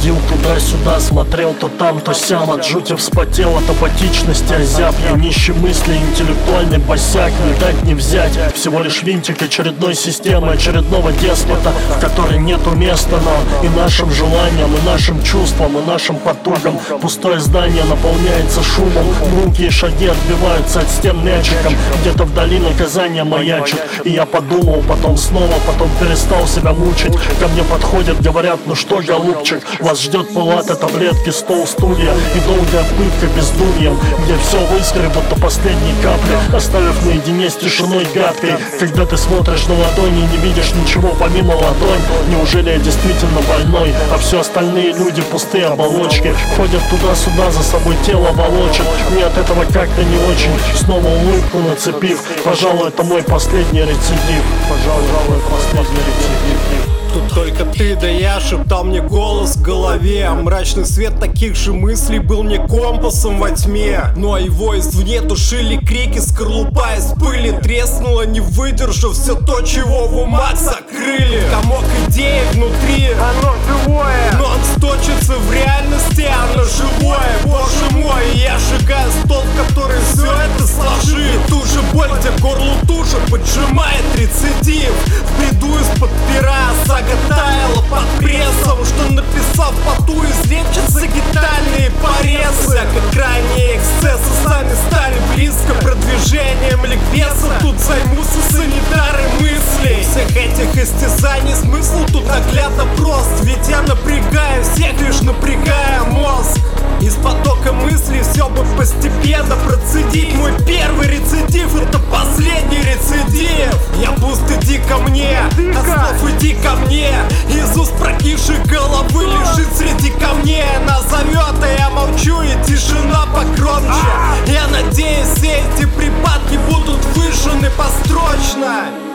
Ходил туда-сюда, смотрел то там, то сям. От жути вспотел, от апатичности озяб. Я нищий мысли, интеллектуальный босяк. Не дать не взять, всего лишь винтик очередной системы, очередного деспота, в которой нету места нам и нашим желаниям, и нашим чувствам, и нашим потугам. Пустое здание наполняется шумом, громкие шаги отбиваются от стен мячиком. Где-то вдали наказание маячит, и я подумал, потом снова, потом перестал себя мучить. Ко мне подходят, говорят: ну что, голубчик, вас ждет палата, таблетки, стол, стулья и долгая пытка бездумьем, где все выскребут до последней капли, оставив наедине с тишиной гадкой. Когда ты смотришь на ладони и не видишь ничего помимо ладонь, неужели я действительно больной, а все остальные люди пустые оболочки, ходят туда-сюда, за собой тело волочат. Мне от этого как-то не очень, снова улыбку нацепив. Пожалуй, это мой последний рецидив. Пожалуй, последний рецидив. Тут только ты да я, шептал мне голос в голове. А мрачный свет таких же мыслей был мне компасом во тьме. Ну а его извне тушили крики, скорлупа из пыли треснула, не выдержав все то, чего в умах закрыли. Комок идеи внутри, оно живое, но он сточится в реальности, оно живое. Боже мой, я сжигаю стол, в который все это сложил. И ту же боль, где горло тужа поджимает рецидив. В бреду из-под пера сага таяла под прессом, что написав поту излечатся гитальные порезы. А как крайние эксцессы сами стали близко продвижением ликбеза, тут займутся санитары мыслей. Всех этих истязаний смысл тут наглядно прост, ведь я напрягаю всех, лишь напрягая мозг. Из потока мыслей все бы постепенно процедить. Мой первый рецидив — это последний рецидив. Я буст, иди ко мне, от слов иди ко мне. Из уст прокисшей головы лежит среди камней. Она зовет, а я молчу, и тишина погромче. Я надеюсь, все эти припадки будут выжжены построчно.